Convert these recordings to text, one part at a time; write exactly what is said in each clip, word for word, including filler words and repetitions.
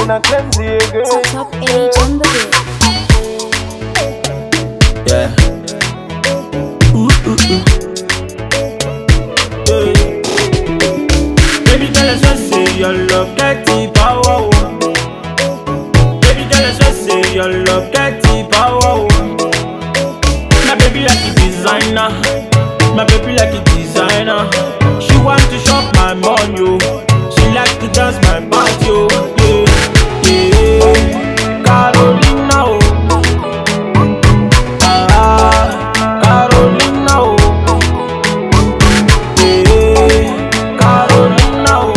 in a cleansy again. Top age on the beat. Yeah. Ooh, ooh, ooh. Yeah. Baby girl, I just say your love get the power. Oh. Baby girl, I just say your love get the power. Oh. My baby like a designer. My baby like a designer. She want to shop my money, yo. She like to dance my body, yo. Yeah, yeah. Carolina, oh. Ah, Carolina, oh. Yeah, Carolina, oh.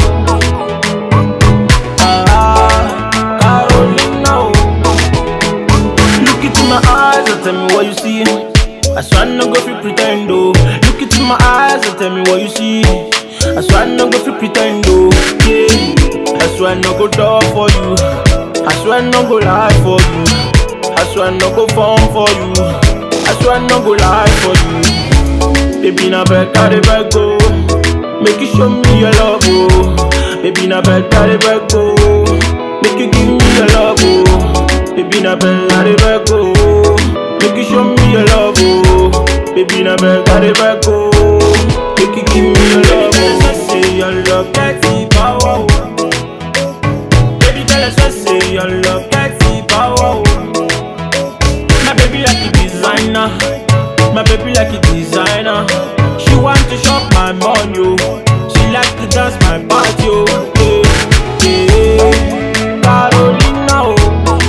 Ah, Carolina, oh. Look into my eyes and tell me what you see. I swear no go fi pretend, oh. Look into my eyes and tell me what you see. I swear no go fi pretend, oh. Yeah. I swear no go door for you. I swear no go lie for you. I swear no go phone for you. I swear no go lie for you. Baby na beg, carry beg go. Make you show me your love, oh. Baby na beg, carry beg go. Make you give me your love, oh. Baby na beg, carry beg go. Make you show me your love, oh. Baby na beg, carry beg go. Make you give me your love, oh. Say your love get the power, oh. Baby girl, I just say your love get the power, oh. My baby like a designer. My baby like a designer. She want to shop my money, oh. She like to dance my body, oh. Yeah, yeah. Carolina, oh.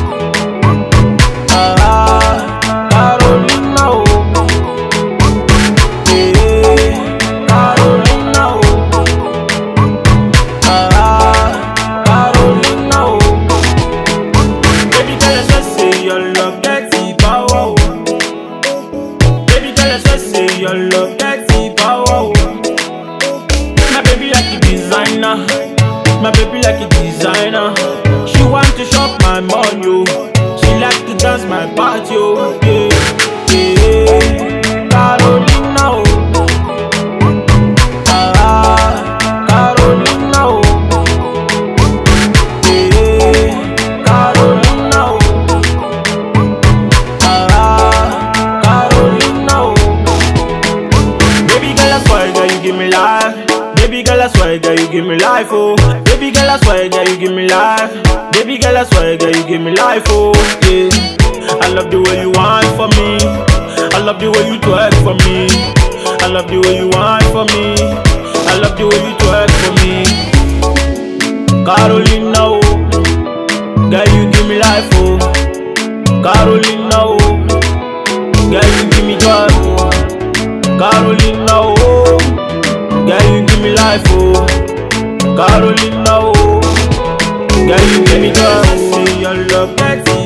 Ah, Carolina, oh. Yeah, Carolina, oh. Ah, Carolina, oh. Baby girl, I just say your love get the power, oh. Baby girl, I just say your love get the power, oh. My baby like a designer. My baby like a designer. She want to shop my money, oh. She like to dance my body, oh. Yeah, yeah. Carolina, oh. Ah, Carolina, oh. Yeah, Carolina, oh. Ah, Carolina, oh. Baby girl, I swear, girl, you give me life. Baby girl, I swear, girl, you give me life, oh. Baby girl, I swear, girl, you give me life. Baby girl, I swear, girl, you give me life, oh. Yeah. I love the way you whine for me. I love the way you twerk for me. I love the way you whine for me. I love the way you twerk for me. Carolina, oh. Girl, you give me life, oh. Carolina, oh. Girl, you give me joy, oh. Carolina, oh. Girl, you give me life, oh. Carolina, oh. Girl, you give me joy, oh. Say your love, that's